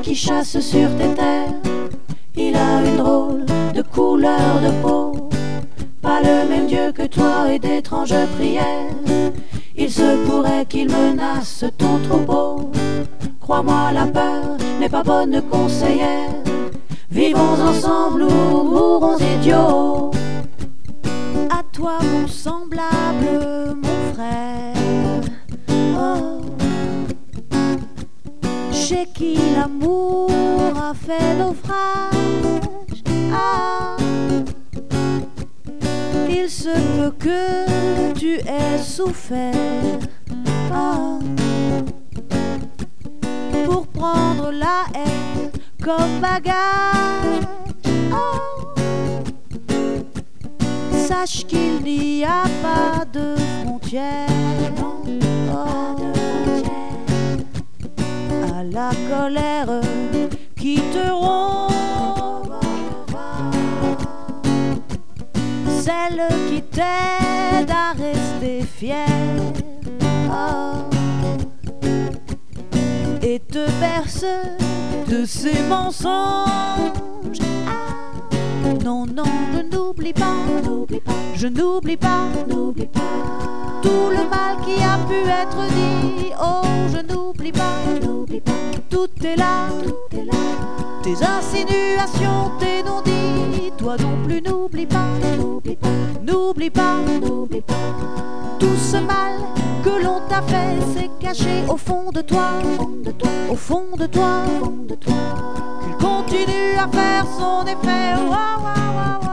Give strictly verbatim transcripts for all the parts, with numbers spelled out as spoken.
qui chasse sur tes terres. Il a une drôle de couleur de peau, pas le même Dieu que toi et d'étranges prières. Il se pourrait qu'il menace ton troupeau. Crois-moi, la peur n'est pas bonne conseillère. Vivons ensemble ou mourons idiots. À toi mon semblable, mon frère, oh, chez qui l'amour a fait naufrage. Ah, il se peut que tu aies souffert, ah, pour prendre la haine comme bagage. Oh, sache qu'il n'y a pas de frontières, oh, à la colère qui te rompt, celle qui t'aide à rester fier, oh, et te berce de ses mensonges. Ah, non, non, je n'oublie pas, n'oublie pas, je n'oublie pas, n'oublie pas tout le mal qui a pu être dit. Oh, je n'oublie pas, n'oublie pas, tout est là, tout est là, tes insinuations, tes non-dits. Toi non plus, n'oublie pas, n'oublie pas, n'oublie pas, n'oublie pas tout ce mal que l'on t'a fait, c'est caché au fond de toi, au fond de toi, au fond de toi, qu'il continue à faire son effet. Wow, wow, wow,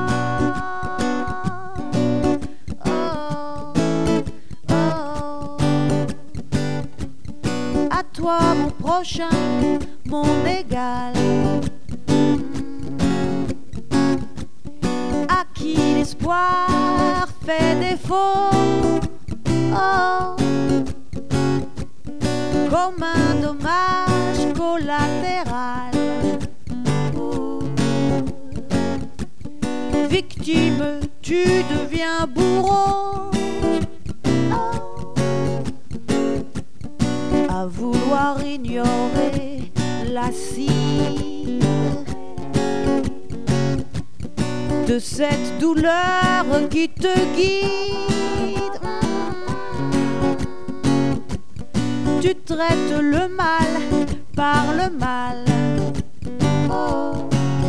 wow. Oh, oh. À toi mon prochain, mon égal, à qui l'espoir fait défaut. Oh, comme un dommage collatéral. Oh, victime, tu deviens bourreau. Oh, à vouloir ignorer la cire de cette douleur qui te guide. Tu traites le mal par le mal. Oh,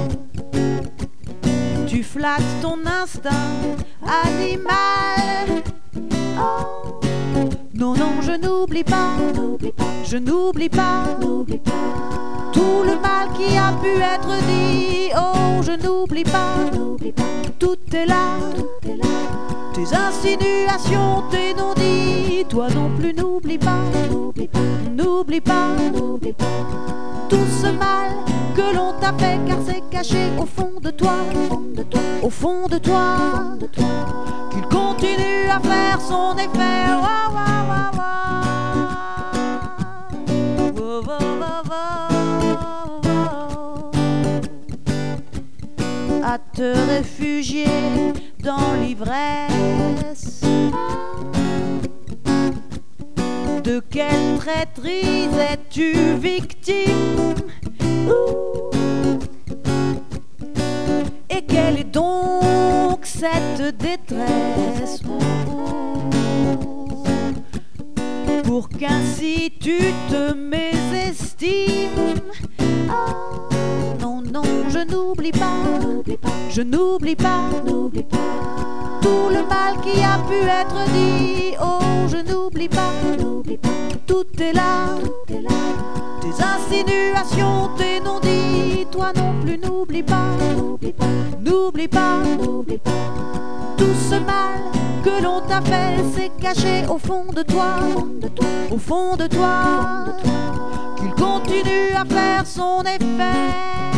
tu flattes ton instinct animal. Oh, non, non, je n'oublie pas, n'oublie pas, je n'oublie pas, n'oublie pas tout le mal qui a pu être dit. Oh, je n'oublie pas, n'oublie pas, tout est là, tout est là, tes insinuations, tes non-dits. Toi non plus, n'oublie pas, n'oublie pas, n'oublie pas, n'oublie pas tout ce mal que l'on t'a fait, car c'est caché au fond de toi, au fond de toi, au fond de toi, de toi, qu'il continue à faire son effet. Wow, wow, wow, wow. Wow, wow, wow, wow. À te réfugier dans l'ivresse. De quelle traîtrise es-tu victime? Ouh. Et quelle est donc cette détresse? Ouh. Pour qu'ainsi tu te mésestimes? Oh, non, non, je n'oublie pas, je n'oublie pas, n'oublie pas tout le mal qui a pu être dit. Oh, je n'oublie pas, n'oublie pas, tout est là, tout est là, tes insinuations, tes non-dits. Toi non plus, n'oublie pas, n'oublie pas, n'oublie pas, n'oublie pas tout ce mal que l'on t'a fait, c'est caché au fond de toi, au fond de toi, qu'il continue à faire son effet.